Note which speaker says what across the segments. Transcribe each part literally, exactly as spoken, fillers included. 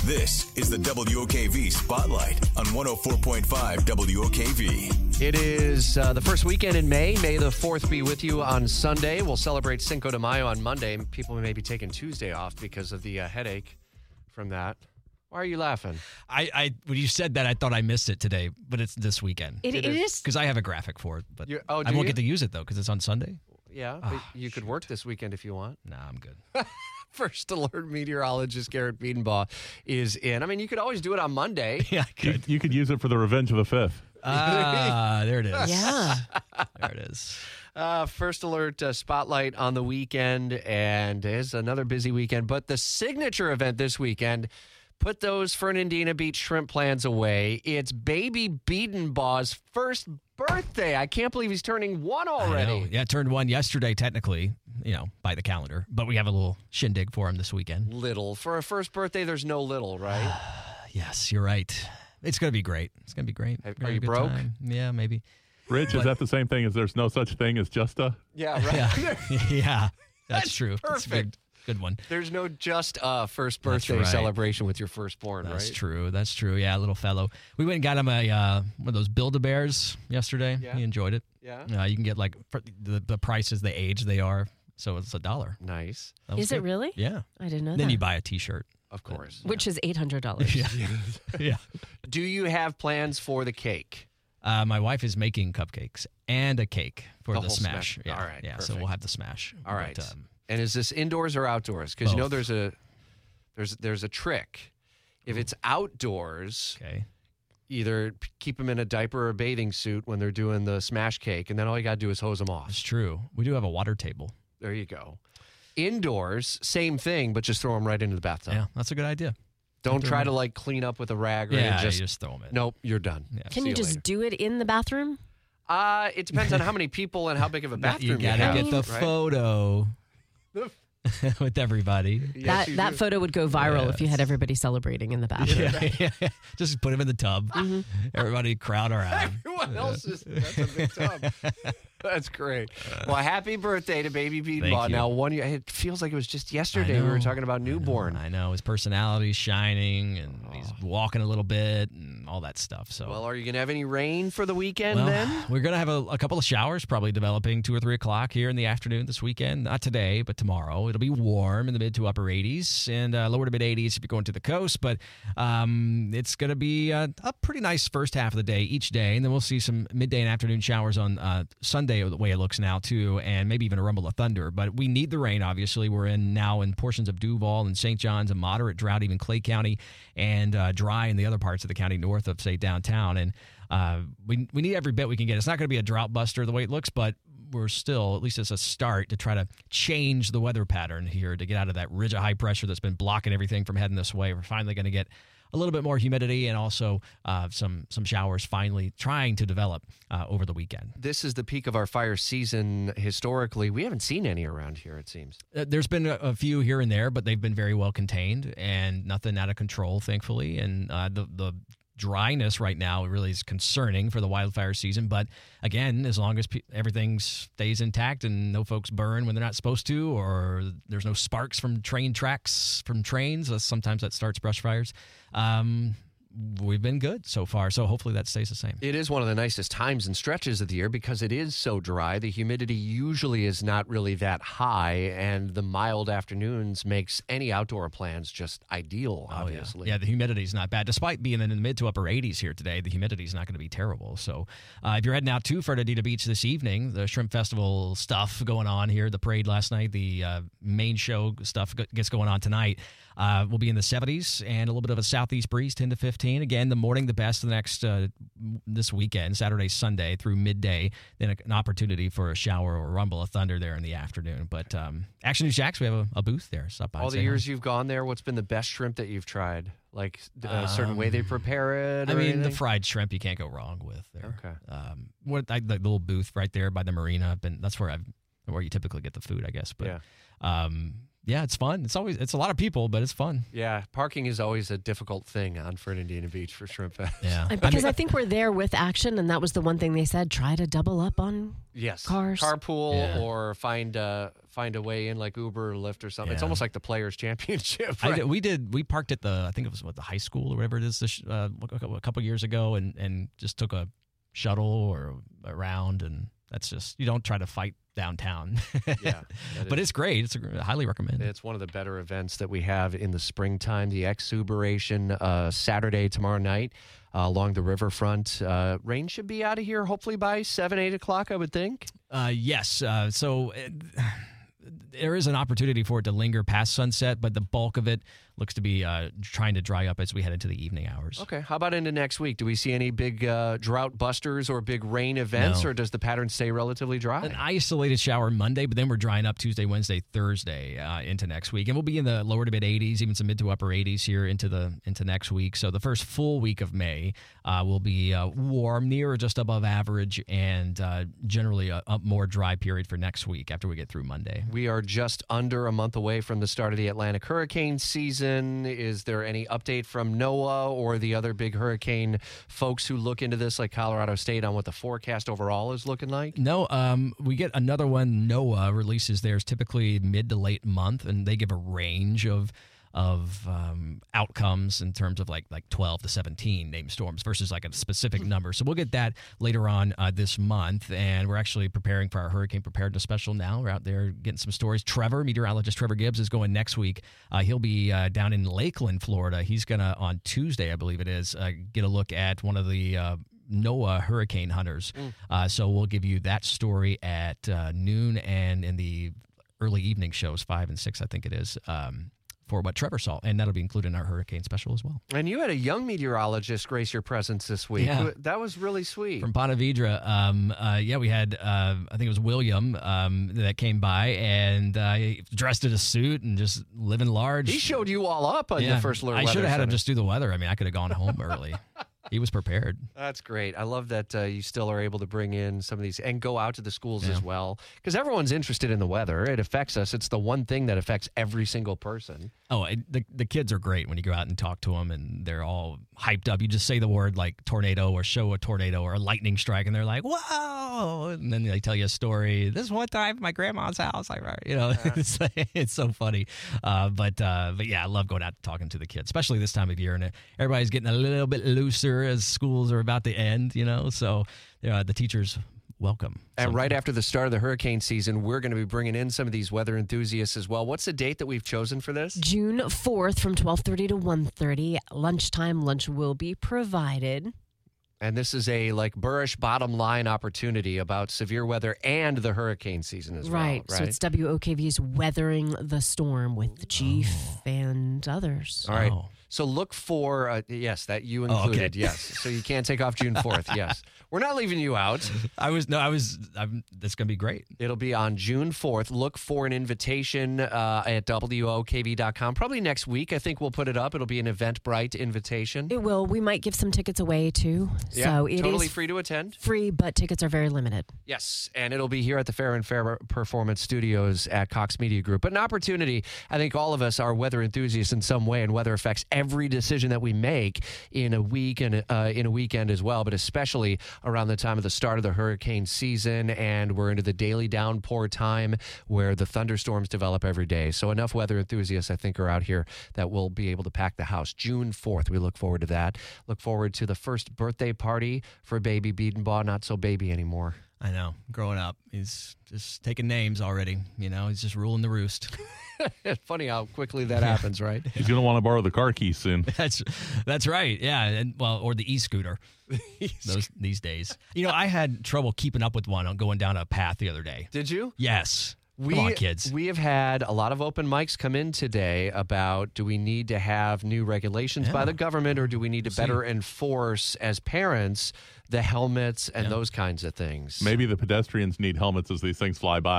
Speaker 1: This is the W O K V Spotlight on one oh four point five W O K V.
Speaker 2: It is uh, the first weekend in May. May the fourth be with you on Sunday. We'll celebrate Cinco de Mayo on Monday. People may be taking Tuesday off because of the uh, headache from that. Why are you laughing?
Speaker 3: I, I when you said that, I thought I missed it today, but it's this weekend.
Speaker 4: It, it is.
Speaker 3: Because I have a graphic for it, but
Speaker 2: You- oh,
Speaker 3: I
Speaker 2: do
Speaker 3: won't
Speaker 2: you?
Speaker 3: get to use it, though, because it's on Sunday.
Speaker 2: Yeah, but you could work this weekend if you want.
Speaker 3: Nah, I'm good.
Speaker 2: First alert meteorologist Garrett Biedenbaugh is in. I mean, you could always do it on Monday.
Speaker 3: yeah, I
Speaker 5: You,
Speaker 3: could.
Speaker 5: you could use it for the Revenge of the Fifth.
Speaker 3: Ah, there it is.
Speaker 4: Yeah.
Speaker 3: There it is.
Speaker 2: Uh, first alert uh, spotlight on the weekend, and it's another busy weekend. But the signature event this weekend, put those Fernandina Beach shrimp plans away. It's baby Biedenbaugh's first birthday. I can't believe he's turning one
Speaker 3: I know.
Speaker 2: already.
Speaker 3: Yeah, turned one yesterday, technically, you know, by the calendar. But we have a little shindig for him this weekend.
Speaker 2: Little. For a first birthday, there's no little, right?
Speaker 3: Yes, you're right. It's going to be great. It's going to be great.
Speaker 2: Are-
Speaker 3: Gonna
Speaker 2: are
Speaker 3: have
Speaker 2: you
Speaker 3: a good
Speaker 2: broke?
Speaker 3: time. Yeah, maybe.
Speaker 5: Rich,
Speaker 3: But-
Speaker 5: is that the same thing as there's no such thing as just a?
Speaker 2: Yeah, right.
Speaker 3: Yeah, yeah, that's,
Speaker 2: That's
Speaker 3: true. That's a good,
Speaker 2: perfect.
Speaker 3: good one.
Speaker 2: There's no just uh, first
Speaker 3: That's
Speaker 2: birthday
Speaker 3: right.
Speaker 2: celebration with your firstborn,
Speaker 3: That's
Speaker 2: right?
Speaker 3: true. That's true. Yeah, little fellow. We went and got him a uh, one of those Build-A-Bears yesterday.
Speaker 2: Yeah.
Speaker 3: He enjoyed it.
Speaker 2: Yeah.
Speaker 3: Uh, you can get like for the the price is the age they are, so it's a dollar.
Speaker 2: Nice.
Speaker 3: That was
Speaker 4: Is it
Speaker 3: good.
Speaker 4: really?
Speaker 3: Yeah.
Speaker 4: I didn't know
Speaker 3: Then
Speaker 4: that.
Speaker 3: you buy a T-shirt.
Speaker 2: Of course.
Speaker 4: Which is eight hundred dollars.
Speaker 3: Yeah. yeah.
Speaker 2: Do you have plans for the cake?
Speaker 3: Uh, my wife is making cupcakes and a cake for
Speaker 2: The
Speaker 3: the,
Speaker 2: whole
Speaker 3: smash.
Speaker 2: smash.
Speaker 3: Yeah.
Speaker 2: All right,
Speaker 3: Yeah. So
Speaker 2: perfect.
Speaker 3: we'll have the smash.
Speaker 2: All right.
Speaker 3: But, um,
Speaker 2: And is this indoors or outdoors? Because you know
Speaker 3: Both.
Speaker 2: there's a there's there's a trick. If it's outdoors,
Speaker 3: okay.
Speaker 2: either p- keep them in a diaper or a bathing suit when they're doing the smash cake, and then all you got to do is hose them off.
Speaker 3: That's true. We do have a water table.
Speaker 2: There you go. Indoors, same thing, but just throw them right into the bathtub.
Speaker 3: Yeah, that's a good idea.
Speaker 2: Don't
Speaker 3: do
Speaker 2: try
Speaker 3: that.
Speaker 2: to like clean up with a rag or
Speaker 3: Yeah,
Speaker 2: anything.
Speaker 3: you
Speaker 2: just,
Speaker 3: just throw them in.
Speaker 2: nope, you're done.
Speaker 3: Yeah.
Speaker 4: Can
Speaker 2: See
Speaker 4: you just
Speaker 2: later.
Speaker 4: do it in the bathroom?
Speaker 2: Uh, it depends on how many people and how big of a bathroom
Speaker 3: you gotta
Speaker 2: have,
Speaker 3: get the
Speaker 2: right?
Speaker 3: photo with everybody.
Speaker 2: Yes,
Speaker 4: that
Speaker 2: you
Speaker 4: that
Speaker 2: do.
Speaker 4: photo would go viral if you
Speaker 3: Yes.
Speaker 4: had everybody celebrating in the bathroom.
Speaker 3: Yeah, yeah. Just put him in the tub. Everybody crowd around.
Speaker 2: Everyone else is that's a big tub. That's great. Well, happy birthday to baby Biedenbaugh.
Speaker 3: Thank you.
Speaker 2: Now, one year, it feels like it was just yesterday we were
Speaker 3: know.
Speaker 2: talking about newborn.
Speaker 3: I know his personality's shining, and he's walking a little bit, and all that stuff. So,
Speaker 2: Well, are you going to have any rain for the weekend
Speaker 3: Well,
Speaker 2: then?
Speaker 3: we're gonna have a, a couple of showers, probably developing two or three o'clock here in the afternoon this weekend. Not today, but tomorrow. It'll be warm in the mid to upper eighties and uh, lower to mid eighties if you're going to the coast. But um, it's gonna be uh, a pretty nice first half of the day each day, and then we'll see some midday and afternoon showers on uh, Sunday the way it looks now too, and maybe even a rumble of thunder. But we need the rain. Obviously, we're in now in portions of Duval and Saint John's, a moderate drought, even Clay County, and uh, dry in the other parts of the county north of say downtown. And uh, we we need every bit we can get. It's not going to be a drought buster the way it looks, but we're still, at least as a start, to try to change the weather pattern here to get out of that ridge of high pressure that's been blocking everything from heading this way. We're finally going to get a little bit more humidity and also uh, some some showers finally trying to develop uh, over the weekend.
Speaker 2: This is the peak of our fire season historically. We haven't seen any around here, it seems.
Speaker 3: Uh, There's been a, a few here and there, but they've been very well contained and nothing out of control, thankfully. And uh, the the dryness right now really is concerning for the wildfire season. But again, as long as pe- everything stays intact and no folks burn when they're not supposed to, or there's no sparks from train tracks from trains, uh, sometimes that starts brush fires. Um, we've been good so far. So hopefully that stays the same.
Speaker 2: It is one of the nicest times and stretches of the year because it is so dry. The humidity usually is not really that high, and the mild afternoons makes any outdoor plans just ideal,
Speaker 3: Oh, yeah.
Speaker 2: obviously.
Speaker 3: Yeah, the humidity is not bad. Despite being in the mid to upper eighties here today, the humidity is not going to be terrible. So uh, if you're heading out to Fernandina Beach this evening, the Shrimp Festival stuff going on here, the parade last night, the uh, main show stuff g- gets going on tonight. Uh, we'll be in the seventies and a little bit of a southeast breeze, ten to fifteen. Again, the morning the best the next uh, this weekend, Saturday, Sunday through midday. Then an opportunity for a shower or rumble of thunder there in the afternoon. But um, Action News Jacks, we have a, a booth there. Stop by.
Speaker 2: All
Speaker 3: and
Speaker 2: the
Speaker 3: say hi.
Speaker 2: years you've gone there, what's been the best shrimp that you've tried? Like a certain way they prepare it?
Speaker 3: I
Speaker 2: or
Speaker 3: mean, the
Speaker 2: anything?
Speaker 3: fried shrimp you can't go wrong with there.
Speaker 2: Okay.
Speaker 3: Um, what I, the little booth right there by the marina. I've been that's where I've where you typically get the food, I guess. But
Speaker 2: Yeah.
Speaker 3: um, yeah, it's fun. It's always it's a lot of people, but it's fun.
Speaker 2: Yeah, parking is always a difficult thing on Fernandina Beach for Shrimp Fest.
Speaker 3: Yeah,
Speaker 4: Because I think we're there with action, and that was the one thing they said, try to double up on
Speaker 2: Yes,
Speaker 4: cars.
Speaker 2: carpool
Speaker 3: Yeah.
Speaker 2: or find uh, find a way in like Uber or Lyft or something. It's
Speaker 3: Yeah.
Speaker 2: almost like the Players Championship.
Speaker 3: I
Speaker 2: Right?
Speaker 3: did, we did. We parked at the I think it was what the high school or whatever it is this, uh, a couple years ago, and and just took a shuttle or around, and that's just you don't try to fight downtown.
Speaker 2: Yeah, that
Speaker 3: but
Speaker 2: is-
Speaker 3: it's great. It's a, I highly recommend.
Speaker 2: It's one of the better events that we have in the springtime. The Exuberation uh, Saturday tomorrow night uh, along the riverfront. Uh, rain should be out of here hopefully by seven, eight o'clock. I would think.
Speaker 3: Uh, yes. Uh, so uh, there is an opportunity for it to linger past sunset, but the bulk of it looks to be uh, trying to dry up as we head into the evening hours.
Speaker 2: Okay. How about into next week? Do we see any big uh, drought busters or big rain events,
Speaker 3: No.
Speaker 2: or does the pattern stay relatively dry?
Speaker 3: An isolated shower Monday, but then we're drying up Tuesday, Wednesday, Thursday uh, into next week, and we'll be in the lower to mid eighties, even some mid to upper eighties here into the into next week. So the first full week of May uh, will be uh, warm, near or just above average, and uh, generally a, a more dry period for next week after we get through Monday.
Speaker 2: We are just under a month away from the start of the Atlantic hurricane season. Is there any update from NOAA or the other big hurricane folks who look into this, like Colorado State, on what the forecast overall is looking like?
Speaker 3: No, um, we get another one. NOAA releases theirs typically mid to late month, and they give a range of of um, outcomes in terms of like like twelve to seventeen named storms versus like a specific number. So we'll get that later on uh, this month, and we're actually preparing for our hurricane preparedness special now. We're out there getting some stories. Trevor, meteorologist Trevor Gibbs, is going next week. Uh, he'll be uh, down in Lakeland, Florida. He's gonna on Tuesday, I believe it is, uh, get a look at one of the uh, NOAA hurricane hunters.
Speaker 2: Mm.
Speaker 3: Uh, so we'll give you that story at uh, noon and in the early evening shows, five and six, I think it is, um, for what Trevor saw. And that'll be included in our hurricane special as well.
Speaker 2: And you had a young meteorologist grace your presence this week.
Speaker 3: Yeah.
Speaker 2: That was really sweet.
Speaker 3: From Ponte Vedra, um, uh, yeah, we had, uh, I think it was William um, that came by and uh, he dressed in a suit and just living large.
Speaker 2: He showed you all up on
Speaker 3: yeah,
Speaker 2: the first alert.
Speaker 3: I should
Speaker 2: weather
Speaker 3: have had him
Speaker 2: center.
Speaker 3: just do the weather. I mean, I could have gone home early. He was prepared.
Speaker 2: That's great. I love that uh, you still are able to bring in some of these and go out to the schools
Speaker 3: Yeah.
Speaker 2: as well, because everyone's interested in the weather. It affects us. It's the one thing that affects every single person.
Speaker 3: Oh, it, the the kids are great when you go out and talk to them, and they're all hyped up. You just say the word like tornado or show a tornado or a lightning strike, and they're like, "Whoa!" And then they tell you a story. This one time at my grandma's house, I you know, it's, it's so funny. Uh, but uh, but yeah, I love going out and talking to the kids, especially this time of year, and everybody's getting a little bit looser as schools are about to end. You know, so uh, the teachers welcome.
Speaker 2: And
Speaker 3: So-
Speaker 2: right after the start of the hurricane season, we're going to be bringing in some of these weather enthusiasts as well. What's the date that we've chosen for this?
Speaker 4: June fourth from twelve thirty to one thirty. Lunchtime lunch will be provided.
Speaker 2: And this is a like Burrish bottom line opportunity about severe weather and the hurricane season as
Speaker 4: Right.
Speaker 2: well.
Speaker 4: So it's W O K V's Weathering the Storm with the chief
Speaker 3: Oh.
Speaker 4: and others.
Speaker 2: All right.
Speaker 3: Oh.
Speaker 2: So look for, uh, yes, that you
Speaker 3: Oh, okay.
Speaker 2: included, yes. So you can't take off June fourth, yes. We're not leaving you out.
Speaker 3: I was no, I was. I'm, that's gonna be great.
Speaker 2: It'll be on June fourth. Look for an invitation uh, at W O K V dot com. Probably next week, I think we'll put it up. It'll be an Eventbrite invitation.
Speaker 4: It will. We might give some tickets away too.
Speaker 2: Yeah,
Speaker 4: so it is
Speaker 2: totally free to attend.
Speaker 4: free, but tickets are very limited.
Speaker 2: Yes, and it'll be here at the Fair and Fair Performance Studios at Cox Media Group. But an opportunity, I think all of us are weather enthusiasts in some way, and weather affects every decision that we make in a week and uh, in a weekend as well, but especially around the time of the start of the hurricane season, and we're into the daily downpour time where the thunderstorms develop every day. So enough weather enthusiasts, I think, are out here that will be able to pack the house. June fourth, we look forward to that. Look forward to the first birthday party for baby Biedenbaugh, not so baby anymore.
Speaker 3: I know. Growing up, he's just taking names already. You know, he's just ruling the roost.
Speaker 2: Funny how quickly that happens, right?
Speaker 5: He's going to want to borrow the car keys soon.
Speaker 3: That's that's right. Yeah, and well, or the e-scooter. Those these days. You know, I had trouble keeping up with one on going down a path the other day.
Speaker 2: Did you?
Speaker 3: Yes.
Speaker 2: We,
Speaker 3: Come on, kids.
Speaker 2: We have had a lot of open mics come in today about do we need to have new regulations
Speaker 3: Yeah.
Speaker 2: by the government, or do we need to
Speaker 3: We'll see.
Speaker 2: better enforce as parents the helmets and
Speaker 3: Yeah.
Speaker 2: those kinds of things?
Speaker 5: Maybe the pedestrians need helmets as these things fly by.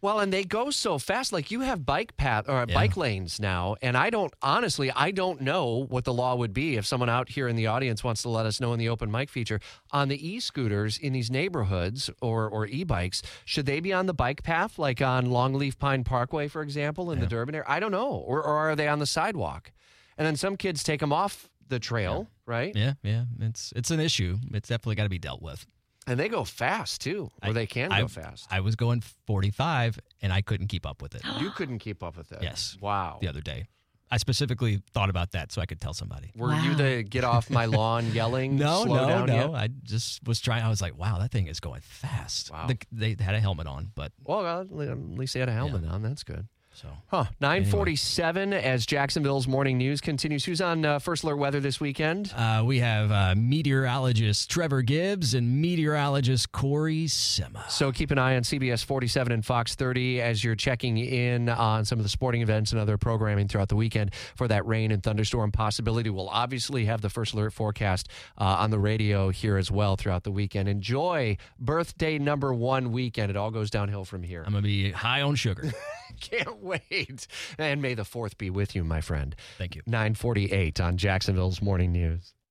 Speaker 2: Well, and they go so fast. Like you have bike path or
Speaker 3: Yeah.
Speaker 2: bike lanes now, and I don't honestly, I don't know what the law would be if someone out here in the audience wants to let us know in the open mic feature on the e-scooters in these neighborhoods or or e-bikes. Should they be on the bike path, like on Longleaf Pine Parkway, for example, in the Durban area? I don't know, or or are they on the sidewalk? And then some kids take them off the trail, right?
Speaker 3: Yeah, yeah. It's it's an issue. It's definitely got to be dealt with.
Speaker 2: And they go fast too, or
Speaker 3: I-
Speaker 2: they can
Speaker 3: I,
Speaker 2: go fast.
Speaker 3: I was going forty-five, and I couldn't keep up with it
Speaker 2: You couldn't keep up with that.
Speaker 3: Yes.
Speaker 2: Wow.
Speaker 3: the other day. I specifically thought about that so I could tell somebody.
Speaker 2: Were you
Speaker 4: Wow.
Speaker 2: the get off my lawn yelling?
Speaker 3: No,
Speaker 2: slow
Speaker 3: no,
Speaker 2: down
Speaker 3: no.
Speaker 2: yet?
Speaker 3: I just was trying. I was like, wow, that thing is going fast.
Speaker 2: Wow.
Speaker 3: The, they had a helmet on, but
Speaker 2: Well, uh, at least they had a helmet on. That's good.
Speaker 3: so
Speaker 2: Huh. nine forty-seven as Jacksonville's morning news continues. Who's on uh, First Alert Weather this weekend?
Speaker 3: uh, we have uh, meteorologist Trevor Gibbs and meteorologist Corey Sima.
Speaker 2: So keep an eye on C B S forty-seven and Fox thirty as you're checking in on some of the sporting events and other programming throughout the weekend for that rain and thunderstorm possibility. We'll obviously have the First Alert forecast uh, on the radio here as well throughout the weekend. Enjoy birthday number one weekend. It all goes downhill from here.
Speaker 3: I'm going to be high on sugar.
Speaker 2: Can't wait. And may the fourth be with you, my friend.
Speaker 3: Thank you.
Speaker 2: nine forty-eight on Jacksonville's Morning News.